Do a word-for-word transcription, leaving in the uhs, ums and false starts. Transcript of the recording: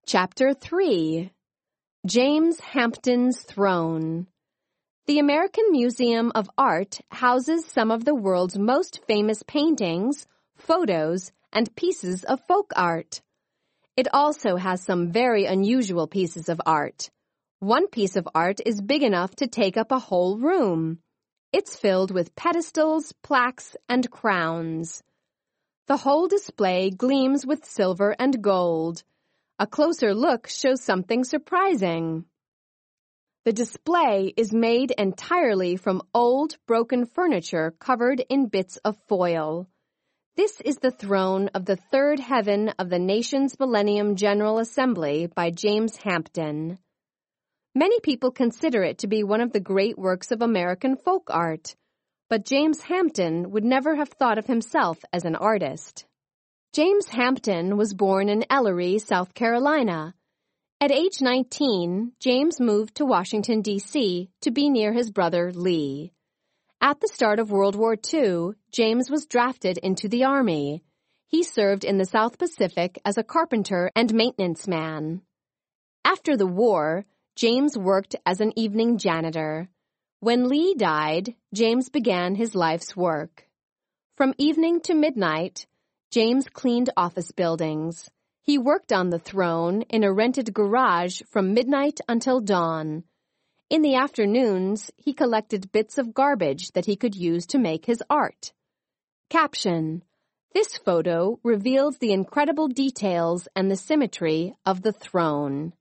Chapter three. James Hampton's Throne. The American Museum of Art houses some of the world's most famous paintings, photos, and pieces of folk art. It also has some very unusual pieces of art. One piece of art is big enough to take up a whole room. It's filled with pedestals, plaques, and crowns. The whole display gleams with silver and gold. A closer look shows something surprising. The display is made entirely from old, broken furniture covered in bits of foil. This is the throne of the third heaven of the nation's Millennium General Assembly by James Hampton. Many people consider it to be one of the great works of American folk art, but James Hampton would never have thought of himself as an artist. James Hampton was born in Ellery, South Carolina. At age nineteen, James moved to Washington, D C to be near his brother Lee. At the start of World War Two, James was drafted into the Army. He served in the South Pacific as a carpenter and maintenance man. After the war, James worked as an evening janitor. When Lee died, James began his life's work. From evening to midnight, James cleaned office buildings. He worked on the throne in a rented garage from midnight until dawn. In the afternoons, he collected bits of garbage that he could use to make his art. Caption: This photo reveals the incredible details and the symmetry of the throne.